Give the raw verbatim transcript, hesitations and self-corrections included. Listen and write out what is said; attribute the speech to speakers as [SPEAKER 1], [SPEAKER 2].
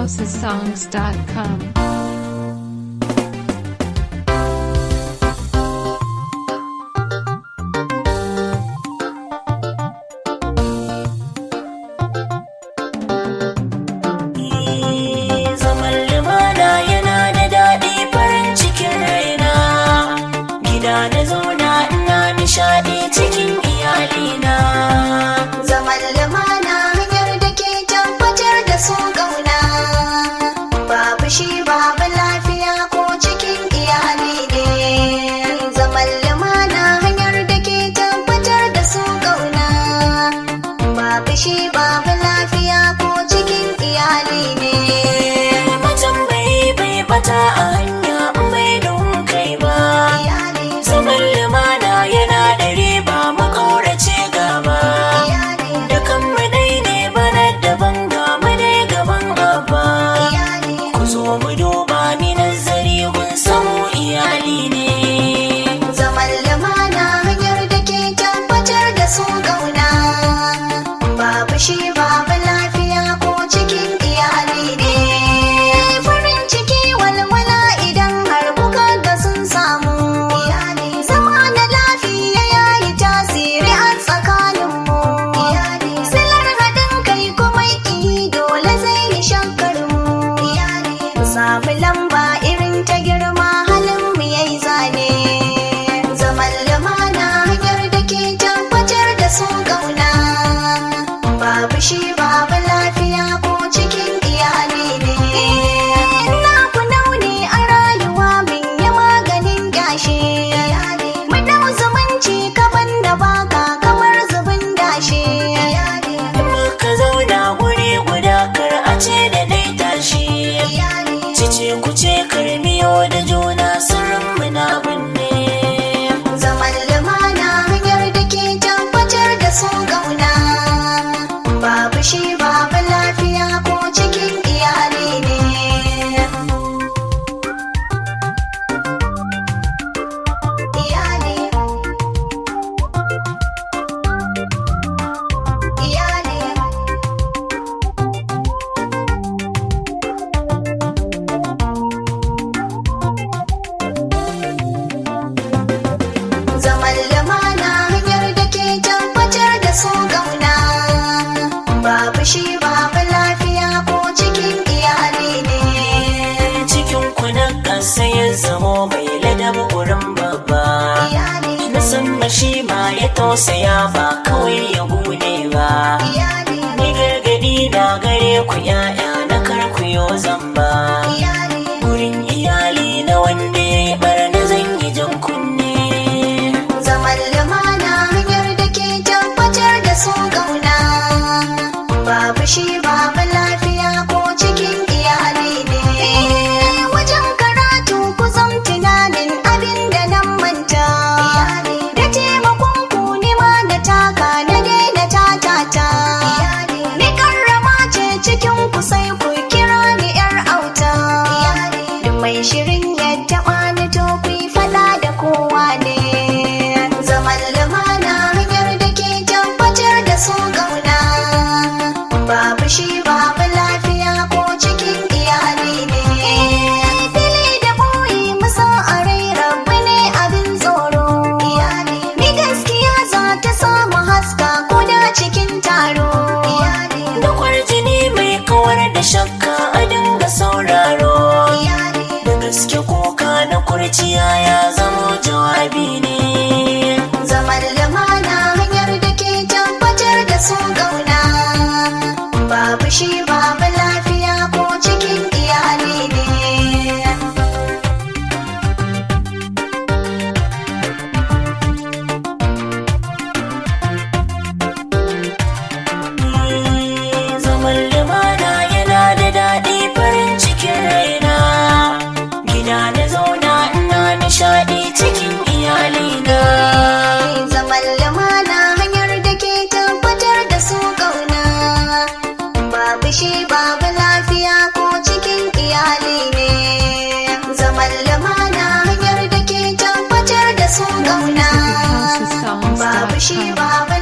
[SPEAKER 1] houses songs dot com.
[SPEAKER 2] Nishaɗi cikin iyalina,
[SPEAKER 3] zaman lumana hanyar da ke tabbatar da su ƙauna, babu shi babu lafiya ko cikin iyali ne. Zaman lumana hanyar da ke tabbatar da su ƙauna, babu shi babu lafiya ko cikin iyali ne.
[SPEAKER 2] Mutum bai bai bata a hanya bai don kai ba, zaman lumana yana da riba mu ƙaurace gaba. Dukan mu dai ne bana daban ga mu dai gaban abba. Ku zo mu duba mi nazari gun samu iyali ne.
[SPEAKER 3] Zaman lumana hanyar da ke tabbatar da su ƙauna, babu shi babu lafiya ko cikin iyali ne. Farin ciki walwala idan har kuka ga sun samu. Zama na lafiya yayi tasiri a tsakaninmu. Silar haɗin kai kuma ki dole zai yi shakkar mu. Mu samu lamba irin ta girma halin mu yayi zane. Zaman lumana hanyar da ke tabbatar da su ƙauna, babu shi babu lafiya ko cikin iyali ne. Na ku nauni a rayuwa min yi maganin gashi. Mu dau zumunci kaban da baka kamar zubin dashi.
[SPEAKER 2] Muka zauna guri guda kar a ce da dai tashi. Cice kuce karmiyo da juna sirrin mu na binne.
[SPEAKER 3] Zaman lumana hanyar da ke tabbatar da su ƙauna, babu shi babu lafiya ko cikin iyali ne. Iyali, iyali. Zaman lumana hanyar da ke tabbatar da su ƙauna, babu shi babu lafiya ko cikin iyali ne.
[SPEAKER 2] Cikin kunan ƙasa ya zamo mai ladabi wurin babba.
[SPEAKER 3] Iyali,
[SPEAKER 2] Na san mashi ma ya tausaya ba kawai ya gune ba.
[SPEAKER 3] iyali,
[SPEAKER 2] Ni gargadi na gare ku ya'ya na karku yo zamba.
[SPEAKER 3] iyali.
[SPEAKER 2] Wurin iyali na wanda ya yi barna zan yi jan kunne.
[SPEAKER 3] Zaman lumana hanyar da ke tabbatar da su ƙauna, babu shi babu lafiya ko cikin iyali ne. Wajen karatu ku zam tunanin abin da nan manta. Da taimakon ku nima da taka na daina tatata. Ni karrama ce cikin ku sai ku kira ni 'yar auta. Duk mai shirin ya taɓa ni to ku yi faɗa da kowa ne. Zaman lumana hanyar da ke tabbatar da su ƙauna, babu shi babu lafiya ko cikin iyali ne. Fili da ɓoye musa a rai rabbi ne abin tsoro. Ni gaskiya za ta samu haska ko da cikin taro.
[SPEAKER 2] Da kwarjini mai kawar da shakka a dinga sauraro. Da gaske kuka na kurciya ya zamo jawabi ne.
[SPEAKER 3] Zaman lumana hanyar da ke tabbatar da su ƙauna, babu shi babu lafiya ko cikin iyali ne.
[SPEAKER 2] Zaman lumana yana da daɗi farin cikin raina. Gida na zauna ina nishaɗi cikin iyalina.
[SPEAKER 3] Zaman lumana hanyar da ke tabbatar da su ƙauna, babu shi babu lafiya ko cikin iyali ne. Zaman lumana hanyar da ke tabbatar da su ƙauna,
[SPEAKER 1] houses songs dot
[SPEAKER 3] babu shi
[SPEAKER 1] com.
[SPEAKER 3] babu